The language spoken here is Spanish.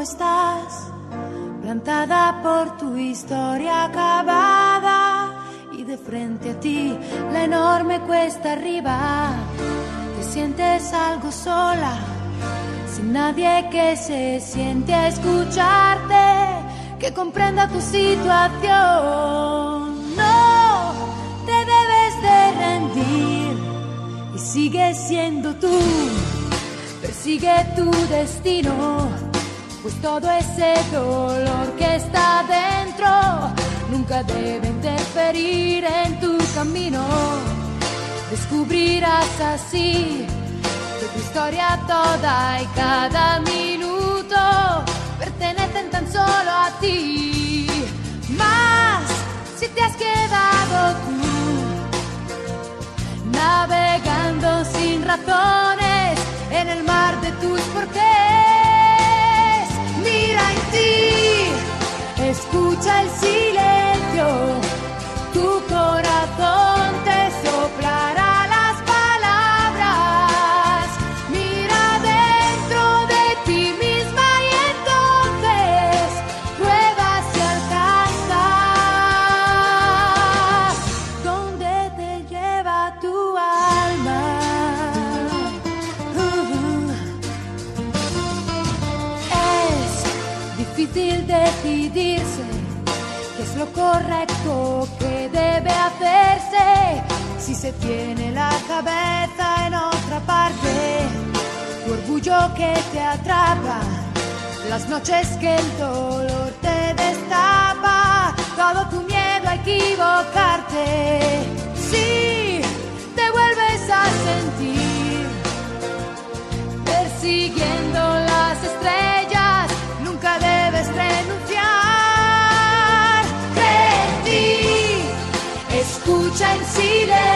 estás, plantada por tu historia acabada, y de frente a ti la enorme cuesta arriba. Te sientes algo sola, sin nadie que se siente a escucharte, que comprenda tu situación. No te debes de rendir y sigue siendo tú. Persigue tu destino, pues todo ese dolor que está dentro nunca debe interferir en tu camino. Descubrirás así que tu historia toda y cada minuto pertenecen tan solo a ti. Más si te has quedado tú navegando sin razones en el mar de tus porqués. Mira en ti, escucha el silencio, tu corazón te soplará las palabras. Mira dentro de ti misma y entonces prueba si alcanzas donde te lleva tu alma. Difícil decidirse qué es lo correcto que debe hacerse si se tiene la cabeza en otra parte. Tu orgullo que te atrapa, las noches que el dolor te destapa, todo tu miedo a equivocarte. Si te vuelves a sentir persiguiendo las estrellas, nunca debes renunciar. Cree en ti, escucha en silencio.